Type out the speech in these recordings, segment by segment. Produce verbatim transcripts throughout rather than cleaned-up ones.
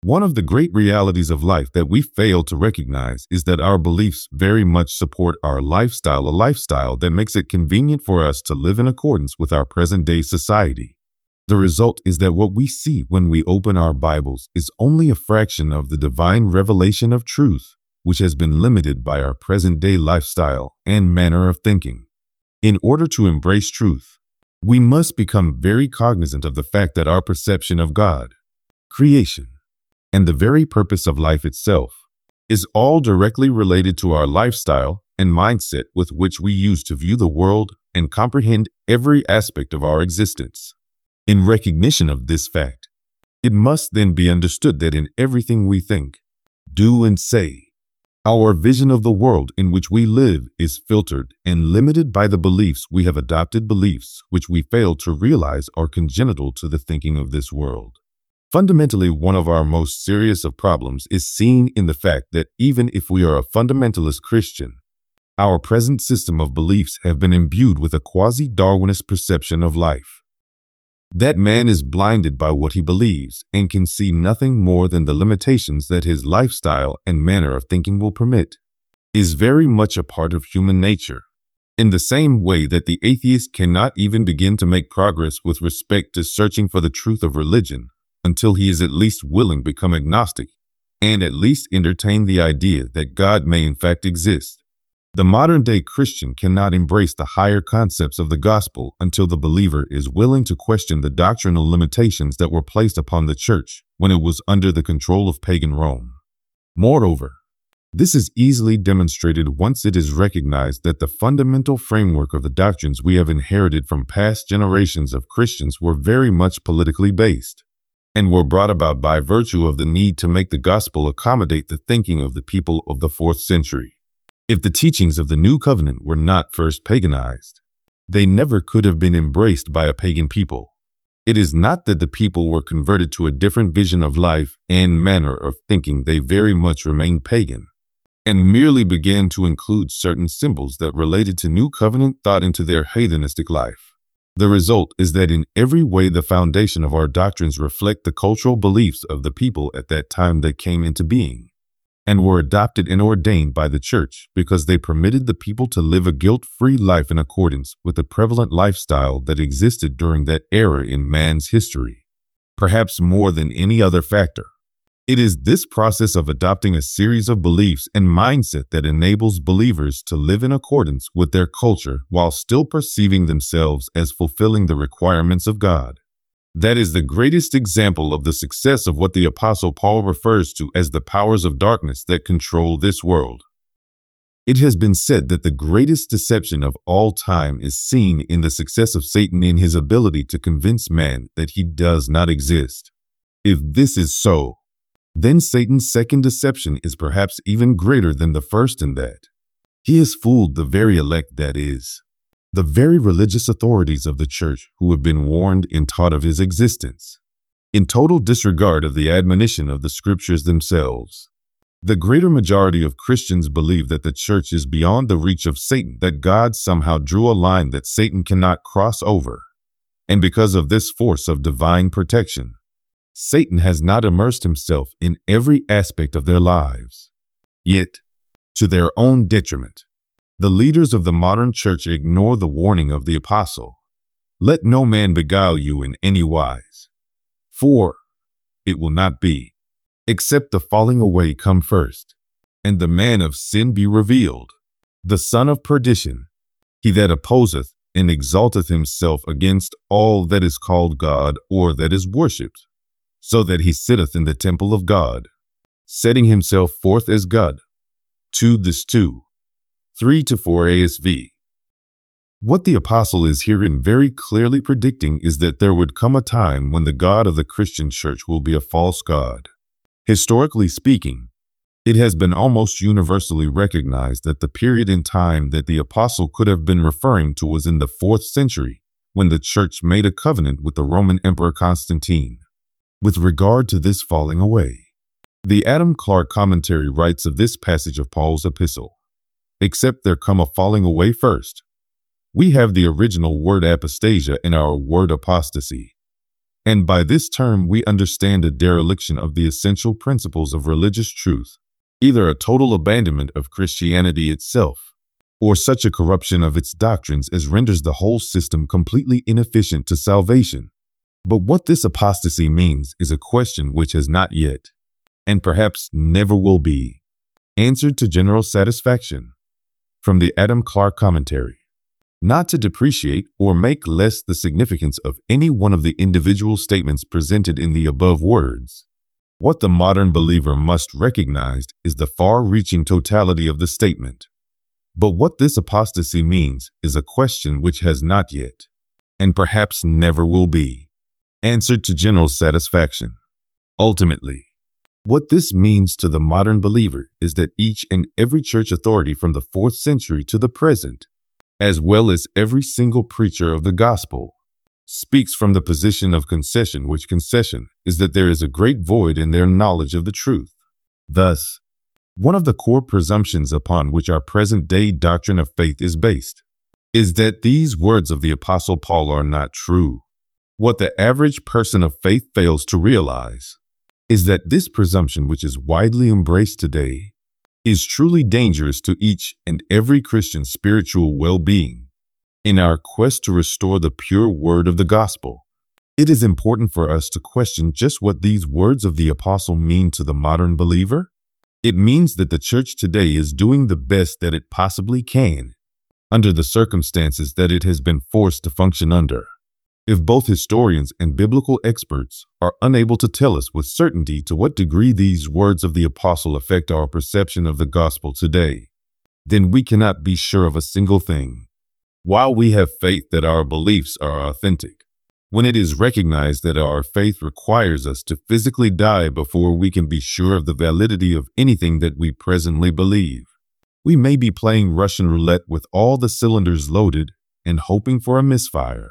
One of the great realities of life that we fail to recognize is that our beliefs very much support our lifestyle, a lifestyle that makes it convenient for us to live in accordance with our present-day society. The result is that what we see when we open our Bibles is only a fraction of the divine revelation of truth, which has been limited by our present-day lifestyle and manner of thinking. In order to embrace truth, we must become very cognizant of the fact that our perception of God, creation, and the very purpose of life itself is all directly related to our lifestyle and mindset with which we use to view the world and comprehend every aspect of our existence. In recognition of this fact, it must then be understood that in everything we think, do, and say, our vision of the world in which we live is filtered and limited by the beliefs we have adopted, beliefs which we fail to realize are congenital to the thinking of this world. Fundamentally, one of our most serious of problems is seen in the fact that even if we are a fundamentalist Christian, our present system of beliefs have been imbued with a quasi-Darwinist perception of life. That man is blinded by what he believes and can see nothing more than the limitations that his lifestyle and manner of thinking will permit, is very much a part of human nature. In the same way that the atheist cannot even begin to make progress with respect to searching for the truth of religion until he is at least willing to become agnostic and at least entertain the idea that God may in fact exist, the modern-day Christian cannot embrace the higher concepts of the gospel until the believer is willing to question the doctrinal limitations that were placed upon the church when it was under the control of pagan Rome. Moreover, this is easily demonstrated once it is recognized that the fundamental framework of the doctrines we have inherited from past generations of Christians were very much politically based, and were brought about by virtue of the need to make the gospel accommodate the thinking of the people of the fourth century. If the teachings of the New Covenant were not first paganized, they never could have been embraced by a pagan people. It is not that the people were converted to a different vision of life and manner of thinking. They very much remained pagan, and merely began to include certain symbols that related to New Covenant thought into their heathenistic life. The result is that in every way the foundation of our doctrines reflect the cultural beliefs of the people at that time that came into being, and were adopted and ordained by the church because they permitted the people to live a guilt-free life in accordance with the prevalent lifestyle that existed during that era in man's history. Perhaps more than any other factor, it is this process of adopting a series of beliefs and mindset that enables believers to live in accordance with their culture while still perceiving themselves as fulfilling the requirements of God. That is the greatest example of the success of what the Apostle Paul refers to as the powers of darkness that control this world. It has been said that the greatest deception of all time is seen in the success of Satan in his ability to convince man that he does not exist. If this is so, then Satan's second deception is perhaps even greater than the first in that he has fooled the very elect, that is, the very religious authorities of the church who have been warned and taught of his existence, in total disregard of the admonition of the scriptures themselves. The greater majority of Christians believe that the church is beyond the reach of Satan, that God somehow drew a line that Satan cannot cross over, and because of this force of divine protection, Satan has not immersed himself in every aspect of their lives. Yet, to their own detriment, the leaders of the modern church ignore the warning of the apostle. Let no man beguile you in any wise, for it will not be, except the falling away come first, and the man of sin be revealed, the son of perdition, he that opposeth and exalteth himself against all that is called God or that is worshipped, so that he sitteth in the temple of God, setting himself forth as God. two this two, three to four A S V. What the apostle is herein very clearly predicting is that there would come a time when the God of the Christian church will be a false God. Historically speaking, it has been almost universally recognized that the period in time that the apostle could have been referring to was in the fourth century, when the church made a covenant with the Roman Emperor Constantine. With regard to this falling away, the Adam Clarke commentary writes of this passage of Paul's epistle, except there come a falling away first. We have the original word apostasia in our word apostasy. And by this term, we understand a dereliction of the essential principles of religious truth, either a total abandonment of Christianity itself, or such a corruption of its doctrines as renders the whole system completely inefficient to salvation. But what this apostasy means is a question which has not yet, and perhaps never will be, answered to general satisfaction. From the Adam Clarke Commentary. Not to depreciate or make less the significance of any one of the individual statements presented in the above words, what the modern believer must recognize is the far-reaching totality of the statement. But what this apostasy means is a question which has not yet, and perhaps never will be, answered to general satisfaction. Ultimately, what this means to the modern believer is that each and every church authority from the fourth century to the present, as well as every single preacher of the gospel, speaks from the position of concession, which concession is that there is a great void in their knowledge of the truth. Thus, one of the core presumptions upon which our present-day doctrine of faith is based is that these words of the Apostle Paul are not true. What the average person of faith fails to realize is that this presumption, which is widely embraced today, is truly dangerous to each and every Christian's spiritual well-being. In our quest to restore the pure word of the gospel, it is important for us to question just what these words of the apostle mean to the modern believer. It means that the church today is doing the best that it possibly can, under the circumstances that it has been forced to function under. If both historians and biblical experts are unable to tell us with certainty to what degree these words of the apostle affect our perception of the gospel today, then we cannot be sure of a single thing. While we have faith that our beliefs are authentic, when it is recognized that our faith requires us to physically die before we can be sure of the validity of anything that we presently believe, we may be playing Russian roulette with all the cylinders loaded and hoping for a misfire.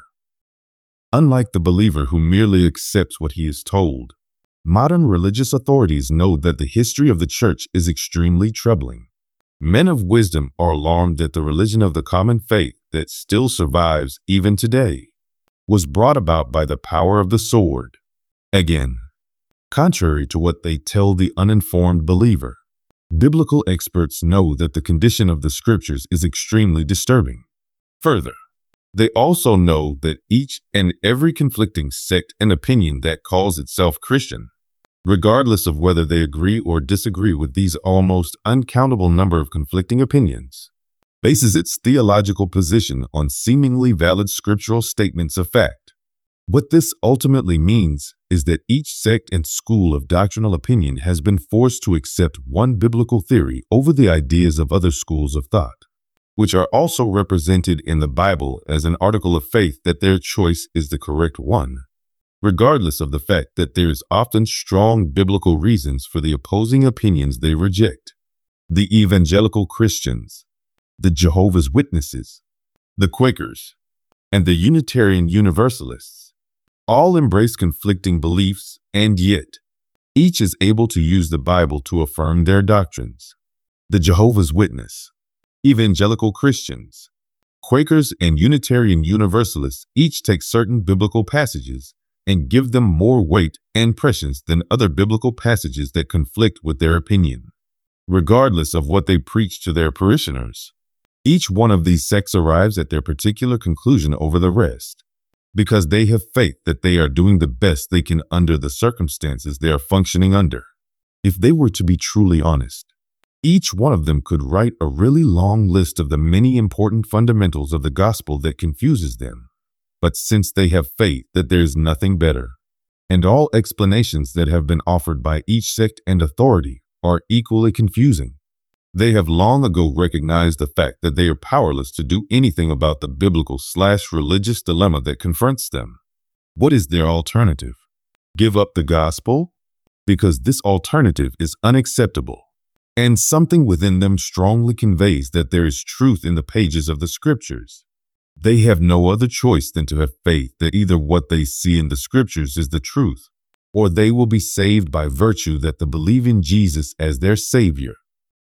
Unlike the believer who merely accepts what he is told, modern religious authorities know that the history of the church is extremely troubling. Men of wisdom are alarmed that the religion of the common faith that still survives even today was brought about by the power of the sword. Again, contrary to what they tell the uninformed believer, biblical experts know that the condition of the scriptures is extremely disturbing. Further, they also know that each and every conflicting sect and opinion that calls itself Christian, regardless of whether they agree or disagree with these almost uncountable number of conflicting opinions, bases its theological position on seemingly valid scriptural statements of fact. What this ultimately means is that each sect and school of doctrinal opinion has been forced to accept one biblical theory over the ideas of other schools of thought, which are also represented in the Bible as an article of faith that their choice is the correct one, regardless of the fact that there is often strong biblical reasons for the opposing opinions they reject. The evangelical Christians, the Jehovah's Witnesses, the Quakers, and the Unitarian Universalists all embrace conflicting beliefs, and yet each is able to use the Bible to affirm their doctrines. The Jehovah's Witness, evangelical Christians, Quakers, and Unitarian Universalists each take certain biblical passages and give them more weight and prescience than other biblical passages that conflict with their opinion. Regardless of what they preach to their parishioners, each one of these sects arrives at their particular conclusion over the rest, because they have faith that they are doing the best they can under the circumstances they are functioning under. If they were to be truly honest, each one of them could write a really long list of the many important fundamentals of the gospel that confuses them. But since they have faith that there is nothing better, and all explanations that have been offered by each sect and authority are equally confusing, they have long ago recognized the fact that they are powerless to do anything about the biblical slash religious dilemma that confronts them. What is their alternative? Give up the gospel? Because this alternative is unacceptable. And something within them strongly conveys that there is truth in the pages of the scriptures. They have no other choice than to have faith that either what they see in the scriptures is the truth, or they will be saved by virtue that they believe in Jesus as their Savior.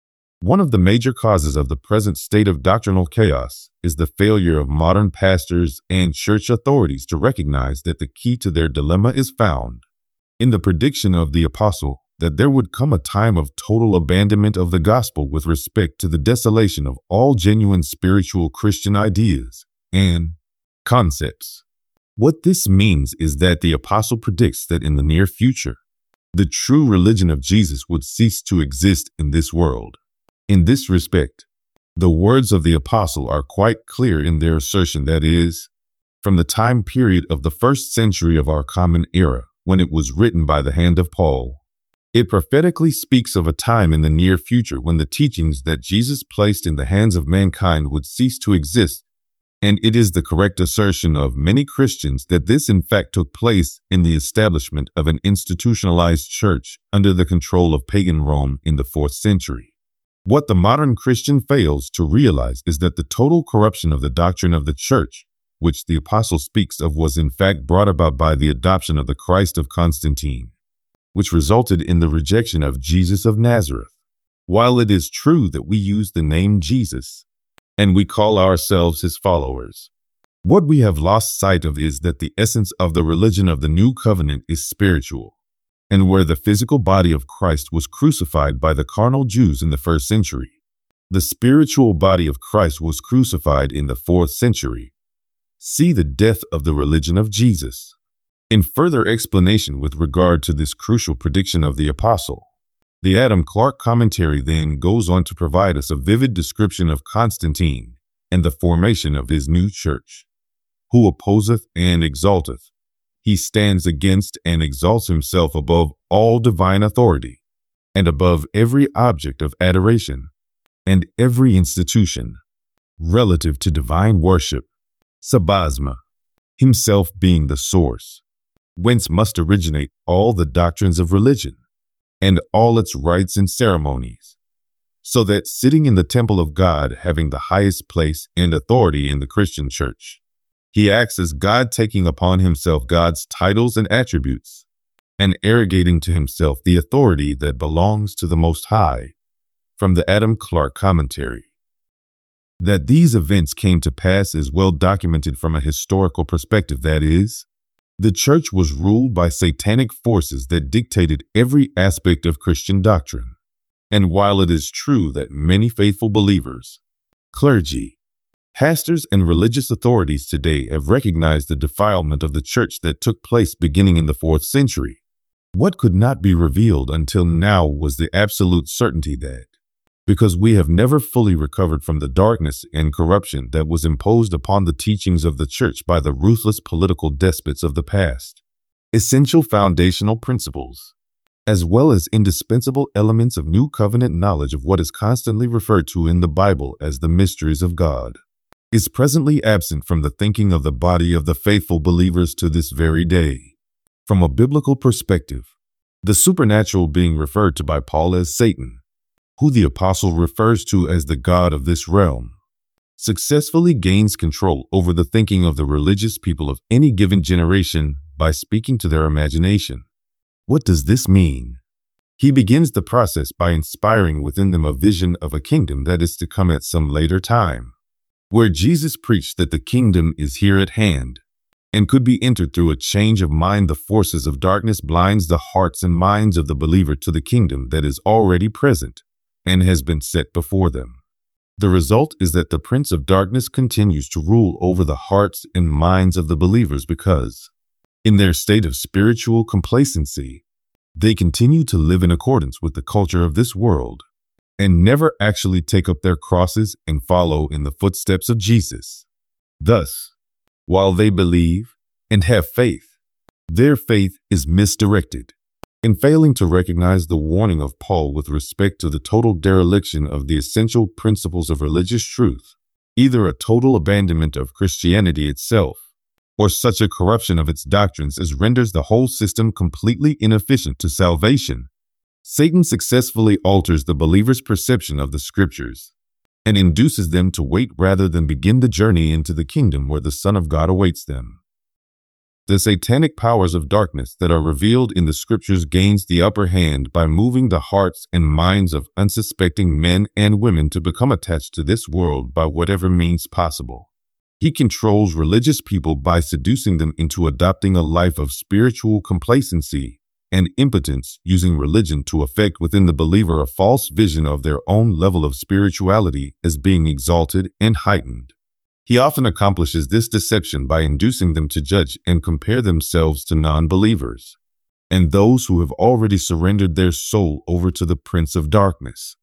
One of the major causes of the present state of doctrinal chaos is the failure of modern pastors and church authorities to recognize that the key to their dilemma is found in the prediction of the apostle that there would come a time of total abandonment of the gospel with respect to the desolation of all genuine spiritual Christian ideas and concepts. What this means is that the apostle predicts that in the near future, the true religion of Jesus would cease to exist in this world. In this respect, the words of the apostle are quite clear in their assertion that is, from the time period of the first century of our common era, when it was written by the hand of Paul, it prophetically speaks of a time in the near future when the teachings that Jesus placed in the hands of mankind would cease to exist, and it is the correct assertion of many Christians that this in fact took place in the establishment of an institutionalized church under the control of pagan Rome in the fourth century. What the modern Christian fails to realize is that the total corruption of the doctrine of the church, which the apostle speaks of, was in fact brought about by the adoption of the Christ of Constantine, which resulted in the rejection of Jesus of Nazareth. While it is true that we use the name Jesus and we call ourselves his followers, what we have lost sight of is that the essence of the religion of the new covenant is spiritual, and where the physical body of Christ was crucified by the carnal Jews in the first century, the spiritual body of Christ was crucified in the fourth century. See the death of the religion of Jesus. In further explanation with regard to this crucial prediction of the apostle, the Adam Clarke commentary then goes on to provide us a vivid description of Constantine and the formation of his new church. Who opposeth and exalteth, he stands against and exalts himself above all divine authority, and above every object of adoration, and every institution, relative to divine worship, sabasma, himself being the source, whence must originate all the doctrines of religion, and all its rites and ceremonies, so that sitting in the temple of God, having the highest place and authority in the Christian church, he acts as God, taking upon himself God's titles and attributes, and arrogating to himself the authority that belongs to the Most High. From the Adam Clarke commentary. That these events came to pass is well documented from a historical perspective, that is, the church was ruled by satanic forces that dictated every aspect of Christian doctrine. And while it is true that many faithful believers, clergy, pastors, and religious authorities today have recognized the defilement of the church that took place beginning in the fourth century, what could not be revealed until now was the absolute certainty that, because we have never fully recovered from the darkness and corruption that was imposed upon the teachings of the church by the ruthless political despots of the past, essential foundational principles, as well as indispensable elements of new covenant knowledge of what is constantly referred to in the Bible as the mysteries of God, is presently absent from the thinking of the body of the faithful believers to this very day. From a biblical perspective, the supernatural being referred to by Paul as Satan, who the apostle refers to as the god of this realm, successfully gains control over the thinking of the religious people of any given generation by speaking to their imagination. What does this mean? He begins the process by inspiring within them a vision of a kingdom that is to come at some later time, where Jesus preached that the kingdom is here at hand and could be entered through a change of mind. The forces of darkness blinds the hearts and minds of the believer to the kingdom that is already present and has been set before them. The result is that the prince of darkness continues to rule over the hearts and minds of the believers because, in their state of spiritual complacency, they continue to live in accordance with the culture of this world and never actually take up their crosses and follow in the footsteps of Jesus. Thus, while they believe and have faith, their faith is misdirected. In failing to recognize the warning of Paul with respect to the total dereliction of the essential principles of religious truth, either a total abandonment of Christianity itself, or such a corruption of its doctrines as renders the whole system completely inefficient to salvation, Satan successfully alters the believer's perception of the scriptures and induces them to wait rather than begin the journey into the kingdom where the Son of God awaits them. The satanic powers of darkness that are revealed in the scriptures gains the upper hand by moving the hearts and minds of unsuspecting men and women to become attached to this world by whatever means possible. He controls religious people by seducing them into adopting a life of spiritual complacency and impotence, using religion to effect within the believer a false vision of their own level of spirituality as being exalted and heightened. He often accomplishes this deception by inducing them to judge and compare themselves to non-believers and those who have already surrendered their soul over to the Prince of Darkness.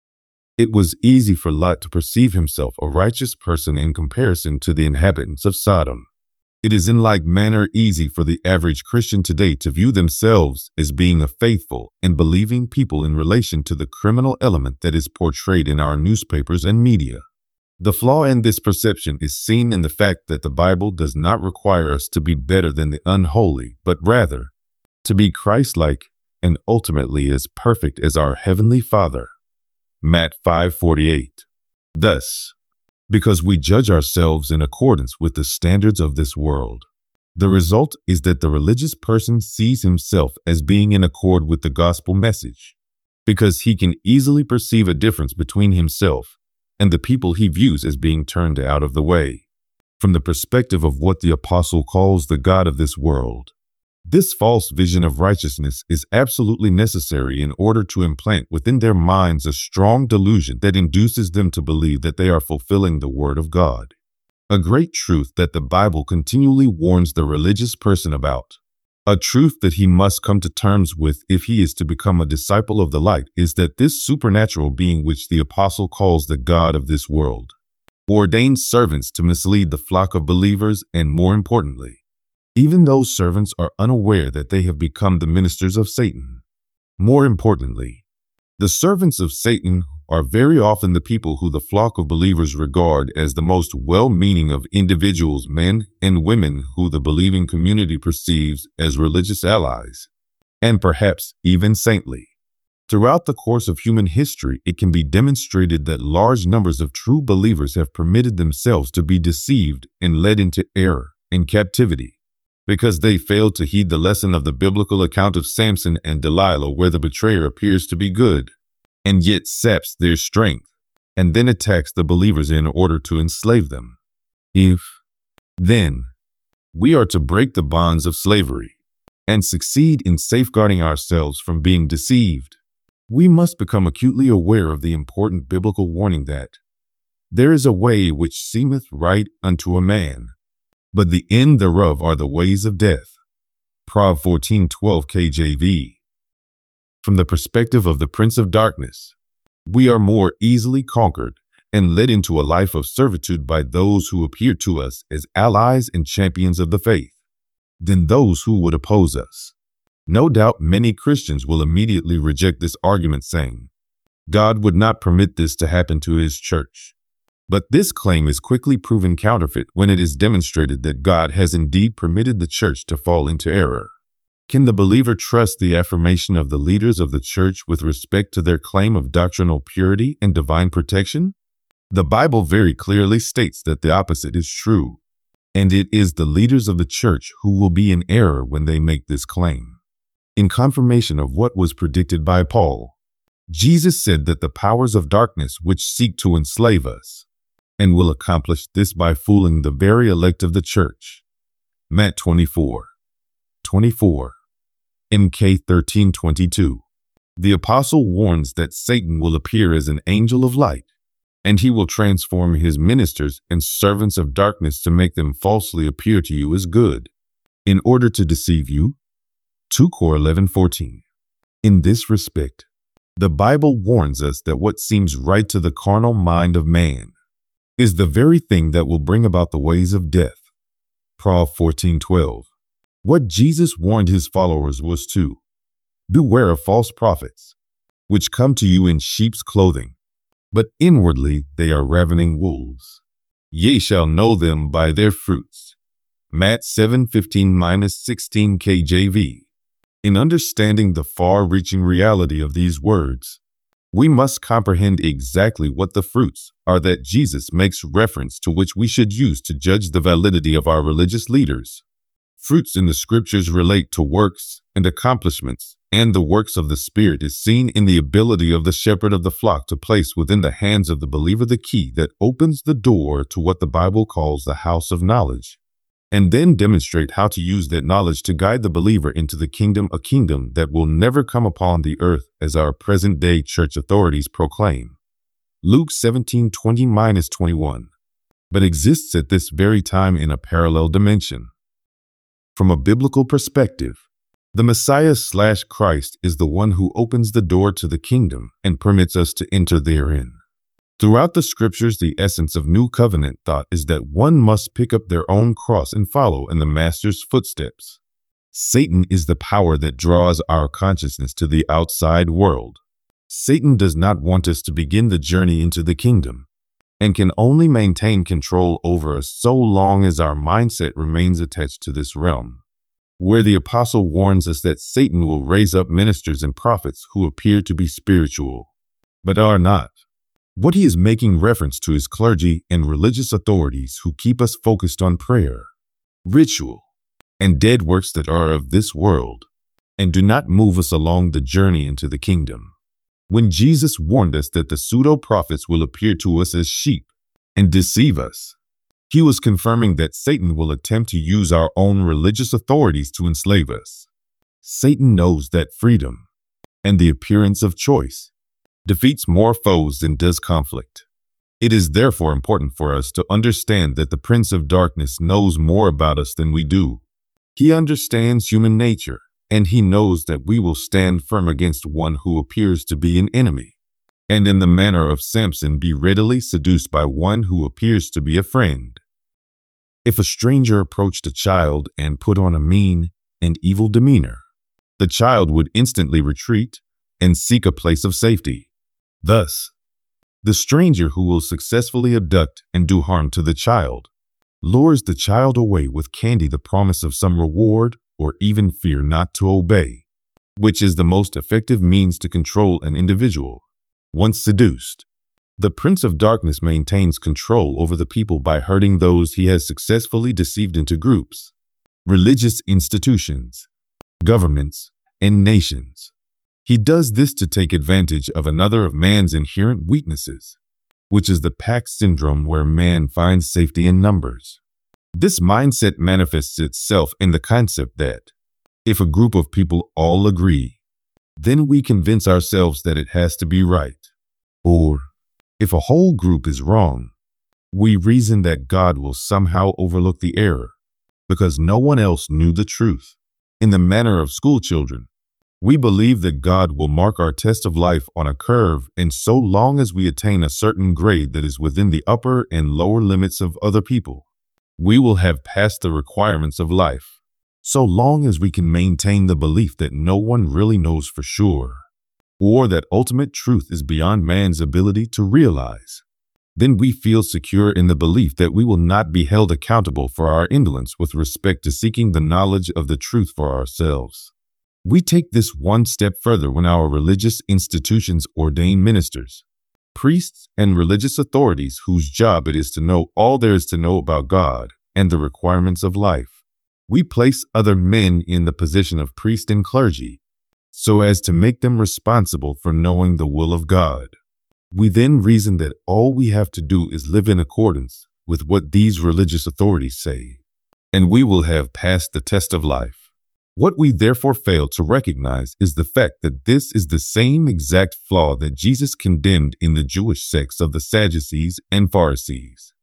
It was easy for Lot to perceive himself a righteous person in comparison to the inhabitants of Sodom. It is in like manner easy for the average Christian today to view themselves as being a faithful and believing people in relation to the criminal element that is portrayed in our newspapers and media. The flaw in this perception is seen in the fact that the Bible does not require us to be better than the unholy, but rather to be Christ-like and ultimately as perfect as our Heavenly Father. Matthew five forty-eight. Thus, because we judge ourselves in accordance with the standards of this world, the result is that the religious person sees himself as being in accord with the gospel message, because he can easily perceive a difference between himself and the people he views as being turned out of the way. From the perspective of what the apostle calls the God of this world, this false vision of righteousness is absolutely necessary in order to implant within their minds a strong delusion that induces them to believe that they are fulfilling the word of God. A great truth that the Bible continually warns the religious person about, a truth that he must come to terms with if he is to become a disciple of the light, is that this supernatural being which the apostle calls the God of this world ordains servants to mislead the flock of believers, and more importantly, even those servants are unaware that they have become the ministers of Satan. More importantly, the servants of Satan are very often the people who the flock of believers regard as the most well-meaning of individuals, men and women who the believing community perceives as religious allies, and perhaps even saintly. Throughout the course of human history, it can be demonstrated that large numbers of true believers have permitted themselves to be deceived and led into error and captivity, because they failed to heed the lesson of the biblical account of Samson and Delilah, where the betrayer appears to be good and yet saps their strength and then attacks the believers in order to enslave them. If, then, we are to break the bonds of slavery and succeed in safeguarding ourselves from being deceived, we must become acutely aware of the important biblical warning that there is a way which seemeth right unto a man, but the end thereof are the ways of death. Proverbs fourteen twelve K J V. From the perspective of the Prince of Darkness, we are more easily conquered and led into a life of servitude by those who appear to us as allies and champions of the faith than those who would oppose us. No doubt many Christians will immediately reject this argument, saying, God would not permit this to happen to his church. But this claim is quickly proven counterfeit when it is demonstrated that God has indeed permitted the church to fall into error. Can the believer trust the affirmation of the leaders of the church with respect to their claim of doctrinal purity and divine protection? The Bible very clearly states that the opposite is true, and it is the leaders of the church who will be in error when they make this claim. In confirmation of what was predicted by Paul, Jesus said that the powers of darkness which seek to enslave us, and will accomplish this by fooling the very elect of the church. Matthew twenty-four twenty-four, M K thirteen twenty-two. The apostle warns that Satan will appear as an angel of light, and he will transform his ministers and servants of darkness to make them falsely appear to you as good, in order to deceive you. Second Corinthians eleven fourteen. In this respect, the Bible warns us that what seems right to the carnal mind of man is the very thing that will bring about the ways of death. Proverbs fourteen twelve. What Jesus warned his followers was to beware of false prophets, which come to you in sheep's clothing, but inwardly they are ravening wolves. Ye shall know them by their fruits. Matthew seven fifteen to sixteen K J V. In understanding the far-reaching reality of these words, we must comprehend exactly what the fruits are that Jesus makes reference to, which we should use to judge the validity of our religious leaders. Fruits in the scriptures relate to works and accomplishments, and the works of the Spirit is seen in the ability of the shepherd of the flock to place within the hands of the believer the key that opens the door to what the Bible calls the house of knowledge, and then demonstrate how to use that knowledge to guide the believer into the kingdom, a kingdom that will never come upon the earth as our present-day church authorities proclaim. Luke seventeen twenty to twenty-one, but exists at this very time in a parallel dimension. From a biblical perspective, the Messiah slash Christ is the one who opens the door to the kingdom and permits us to enter therein. Throughout the scriptures, the essence of New Covenant thought is that one must pick up their own cross and follow in the Master's footsteps. Satan is the power that draws our consciousness to the outside world. Satan does not want us to begin the journey into the kingdom, and can only maintain control over us so long as our mindset remains attached to this realm, where the apostle warns us that Satan will raise up ministers and prophets who appear to be spiritual, but are not. What he is making reference to is clergy and religious authorities who keep us focused on prayer, ritual, and dead works that are of this world, and do not move us along the journey into the kingdom. When Jesus warned us that the pseudo-prophets will appear to us as sheep and deceive us, he was confirming that Satan will attempt to use our own religious authorities to enslave us. Satan knows that freedom and the appearance of choice defeats more foes than does conflict. It is therefore important for us to understand that the Prince of Darkness knows more about us than we do. He understands human nature, and he knows that we will stand firm against one who appears to be an enemy, and in the manner of Samson be readily seduced by one who appears to be a friend. If a stranger approached a child and put on a mean and evil demeanor, the child would instantly retreat and seek a place of safety. Thus, the stranger who will successfully abduct and do harm to the child lures the child away with candy, the promise of some reward, or even fear not to obey, which is the most effective means to control an individual. Once seduced, the Prince of Darkness maintains control over the people by hurting those he has successfully deceived into groups, religious institutions, governments, and nations. He does this to take advantage of another of man's inherent weaknesses, which is the pack syndrome, where man finds safety in numbers. This mindset manifests itself in the concept that if a group of people all agree, then we convince ourselves that it has to be right. Or if a whole group is wrong, we reason that God will somehow overlook the error because no one else knew the truth. In the manner of school children, we believe that God will mark our test of life on a curve, and so long as we attain a certain grade that is within the upper and lower limits of other people, we will have passed the requirements of life. So long as we can maintain the belief that no one really knows for sure, or that ultimate truth is beyond man's ability to realize, then we feel secure in the belief that we will not be held accountable for our indolence with respect to seeking the knowledge of the truth for ourselves. We take this one step further when our religious institutions ordain ministers, priests, and religious authorities whose job it is to know all there is to know about God and the requirements of life. We place other men in the position of priest and clergy so as to make them responsible for knowing the will of God. We then reason that all we have to do is live in accordance with what these religious authorities say, and we will have passed the test of life. What we therefore fail to recognize is the fact that this is the same exact flaw that Jesus condemned in the Jewish sects of the Sadducees and Pharisees.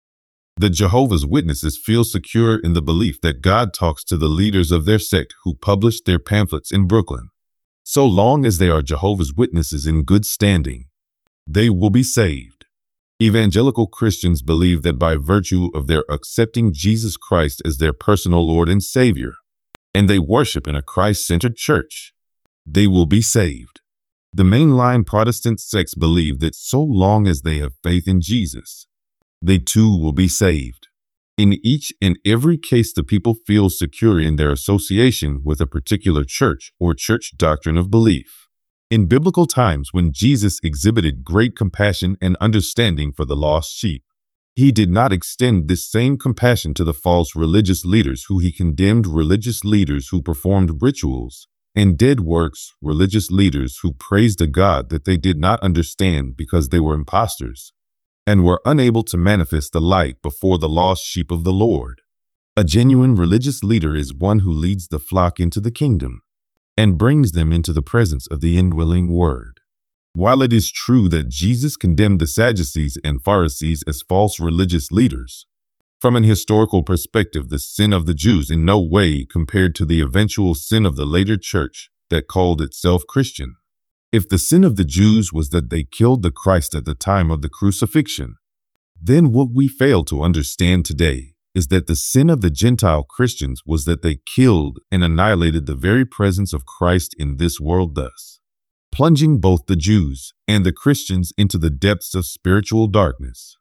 The Jehovah's Witnesses feel secure in the belief that God talks to the leaders of their sect who published their pamphlets in Brooklyn. So long as they are Jehovah's Witnesses in good standing, they will be saved. Evangelical Christians believe that by virtue of their accepting Jesus Christ as their personal Lord and Savior, and they worship in a Christ-centered church, they will be saved. The mainline Protestant sects believe that so long as they have faith in Jesus, they too will be saved. In each and every case, the people feel secure in their association with a particular church or church doctrine of belief. In biblical times, when Jesus exhibited great compassion and understanding for the lost sheep, He did not extend this same compassion to the false religious leaders who he condemned, religious leaders who performed rituals and did works, religious leaders who praised a God that they did not understand because they were impostors and were unable to manifest the light before the lost sheep of the Lord. A genuine religious leader is one who leads the flock into the kingdom and brings them into the presence of the indwelling Word. While it is true that Jesus condemned the Sadducees and Pharisees as false religious leaders, from an historical perspective, the sin of the Jews in no way compared to the eventual sin of the later church that called itself Christian. If the sin of the Jews was that they killed the Christ at the time of the crucifixion, then what we fail to understand today is that the sin of the Gentile Christians was that they killed and annihilated the very presence of Christ in this world, thus plunging both the Jews and the Christians into the depths of spiritual darkness.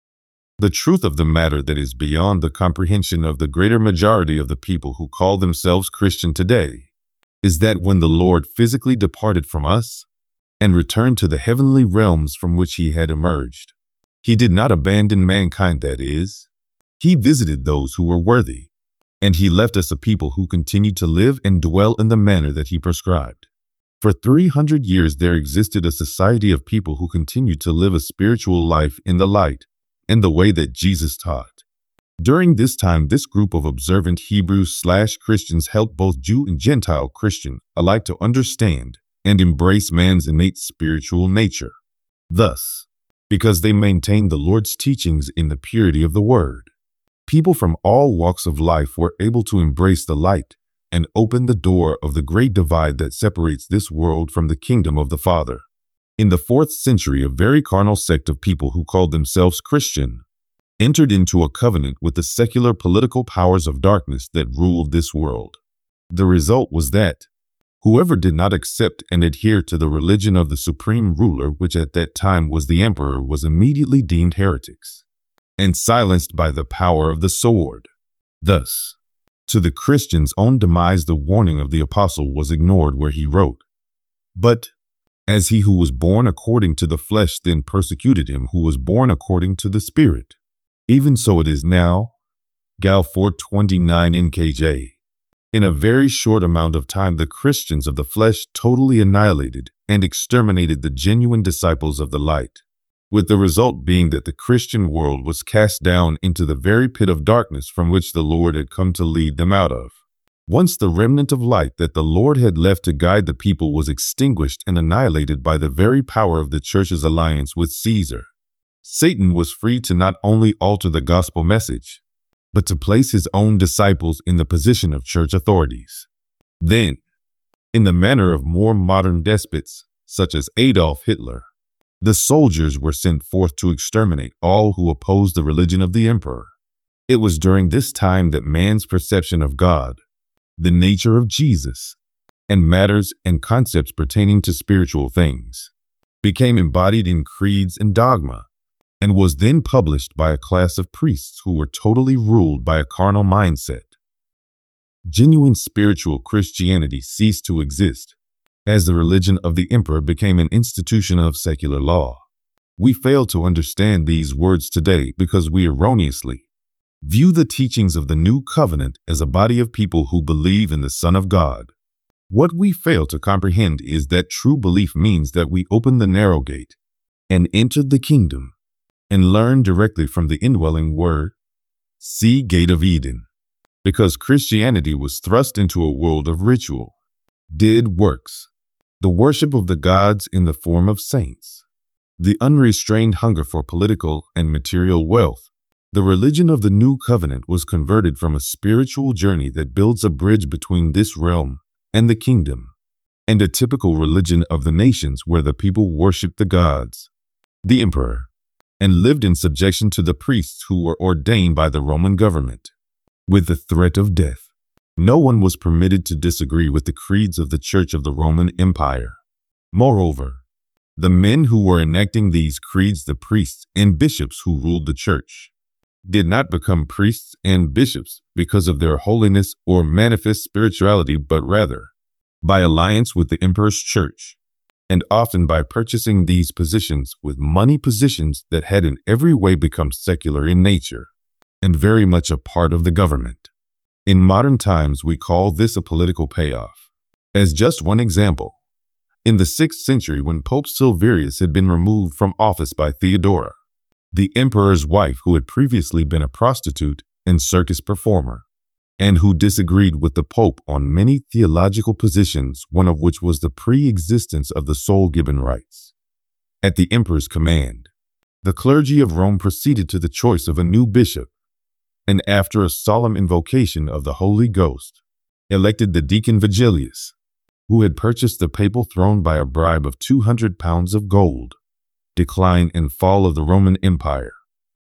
The truth of the matter that is beyond the comprehension of the greater majority of the people who call themselves Christian today is that when the Lord physically departed from us and returned to the heavenly realms from which he had emerged, he did not abandon mankind, that is, he visited those who were worthy, and he left us a people who continued to live and dwell in the manner that he prescribed. For three hundred years there existed a society of people who continued to live a spiritual life in the light and the way that Jesus taught. During this time, this group of observant Hebrews slash Christians helped both Jew and Gentile Christian alike to understand and embrace man's innate spiritual nature. Thus, because they maintained the Lord's teachings in the purity of the Word, people from all walks of life were able to embrace the light and open the door of the great divide that separates this world from the kingdom of the Father. In the fourth century, a very carnal sect of people who called themselves Christian entered into a covenant with the secular political powers of darkness that ruled this world. The result was that whoever did not accept and adhere to the religion of the supreme ruler, which at that time was the emperor, was immediately deemed heretics and silenced by the power of the sword. Thus, to the Christian's own demise, the warning of the apostle was ignored, where he wrote, "But as he who was born according to the flesh then persecuted him who was born according to the Spirit, even so it is now." Gal four twenty-nine N K J. In a very short amount of time, the Christians of the flesh totally annihilated and exterminated the genuine disciples of the light, with the result being that the Christian world was cast down into the very pit of darkness from which the Lord had come to lead them out of. Once the remnant of light that the Lord had left to guide the people was extinguished and annihilated by the very power of the church's alliance with Caesar, Satan was free to not only alter the gospel message, but to place his own disciples in the position of church authorities. Then, in the manner of more modern despots, such as Adolf Hitler, the soldiers were sent forth to exterminate all who opposed the religion of the emperor. It was during this time that man's perception of God, the nature of Jesus, and matters and concepts pertaining to spiritual things became embodied in creeds and dogma, and was then published by a class of priests who were totally ruled by a carnal mindset. Genuine spiritual Christianity ceased to exist as the religion of the emperor became an institution of secular law. We fail to understand these words today because we erroneously view the teachings of the new covenant as a body of people who believe in the Son of God. What we fail to comprehend is that true belief means that we open the narrow gate and enter the kingdom and learn directly from the indwelling Word. See Gate of Eden. Because Christianity was thrust into a world of ritual, did works, the worship of the gods in the form of saints, the unrestrained hunger for political and material wealth. The religion of the new covenant was converted from a spiritual journey that builds a bridge between this realm and the kingdom, and a typical religion of the nations where the people worshiped the gods, the emperor, and lived in subjection to the priests who were ordained by the Roman government. With the threat of death, no one was permitted to disagree with the creeds of the Church of the Roman Empire. Moreover, the men who were enacting these creeds, the priests and bishops who ruled the church, did not become priests and bishops because of their holiness or manifest spirituality, but rather by alliance with the emperor's church and often by purchasing these positions with money positions that had in every way become secular in nature and very much a part of the government. In modern times, we call this a political payoff. As just one example, in the sixth century, when Pope Silverius had been removed from office by Theodora, the emperor's wife, who had previously been a prostitute and circus performer, and who disagreed with the Pope on many theological positions, one of which was the pre-existence of the soul-given rights. At the emperor's command, the clergy of Rome proceeded to the choice of a new bishop, and after a solemn invocation of the Holy Ghost, elected the deacon Vigilius, who had purchased the papal throne by a bribe of two hundred pounds of gold. Decline and fall of the Roman Empire.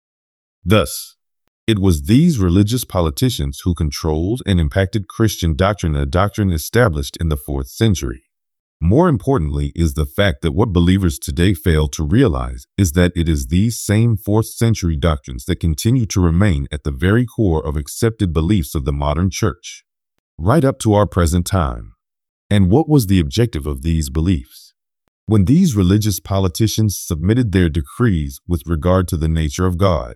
Thus, it was these religious politicians who controlled and impacted Christian doctrine, a doctrine established in the fourth century. More importantly is the fact that what believers today fail to realize is that it is these same fourth century doctrines that continue to remain at the very core of accepted beliefs of the modern church, right up to our present time. And what was the objective of these beliefs? When these religious politicians submitted their decrees with regard to the nature of God,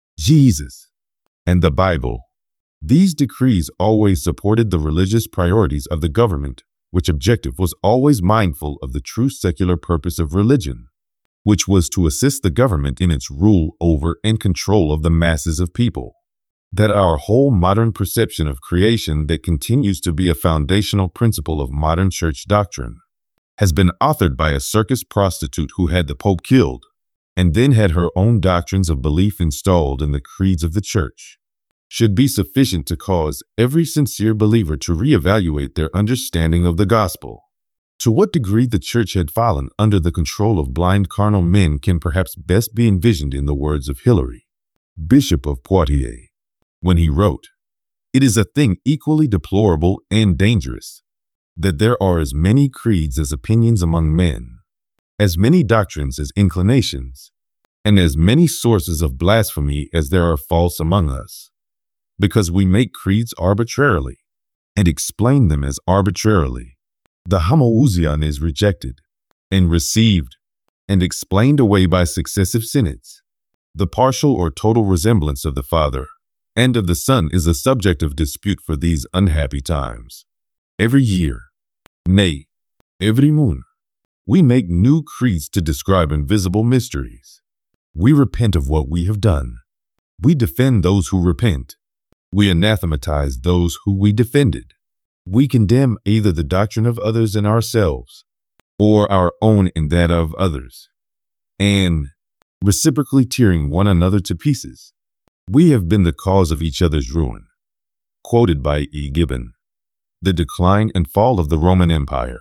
Jesus, and the Bible, these decrees always supported the religious priorities of the government, which objective was always mindful of the true secular purpose of religion, which was to assist the government in its rule over and control of the masses of people. That our whole modern perception of creation, that continues to be a foundational principle of modern church doctrine, has been authored by a circus prostitute who had the Pope killed, and then had her own doctrines of belief installed in the creeds of the church, should be sufficient to cause every sincere believer to reevaluate their understanding of the gospel. To what degree the church had fallen under the control of blind carnal men can perhaps best be envisioned in the words of Hilary, Bishop of Poitiers, when he wrote, "It is a thing equally deplorable and dangerous that there are as many creeds as opinions among men, as many doctrines as inclinations, and as many sources of blasphemy as there are faults among us, because we make creeds arbitrarily and explain them as arbitrarily. The homoousion is rejected and received and explained away by successive synods. The partial or total resemblance of the Father and of the Son is a subject of dispute for these unhappy times. Every year, nay, every moon, we make new creeds to describe invisible mysteries. We repent of what we have done. We defend those who repent. We anathematize those who we defended. We condemn either the doctrine of others and ourselves, or our own and that of others, and reciprocally tearing one another to pieces. We have been the cause of each other's ruin." Quoted by E. Gibbon. The Decline and Fall of the Roman Empire.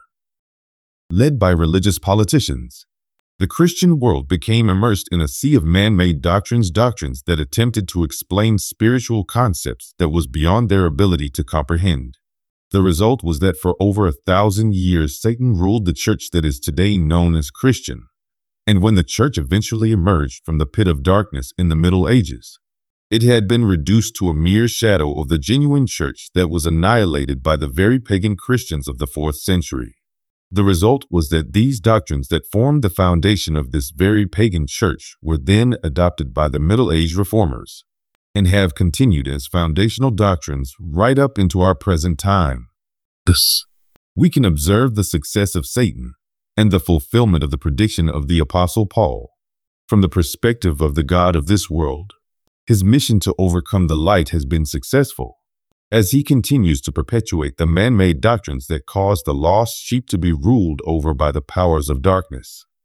Led by religious politicians, the Christian world became immersed in a sea of man-made doctrines, doctrines that attempted to explain spiritual concepts that was beyond their ability to comprehend. The result was that for over a thousand years, Satan ruled the church that is today known as Christian. And when the church eventually emerged from the pit of darkness in the Middle Ages, it had been reduced to a mere shadow of the genuine church that was annihilated by the very pagan Christians of the fourth century. The result was that these doctrines that formed the foundation of this very pagan church were then adopted by the Middle Age reformers and have continued as foundational doctrines right up into our present time. Thus, we can observe the success of Satan and the fulfillment of the prediction of the Apostle Paul from the perspective of the God of this world. His mission to overcome the light has been successful, as he continues to perpetuate the man-made doctrines that cause the lost sheep to be ruled over by the powers of darkness.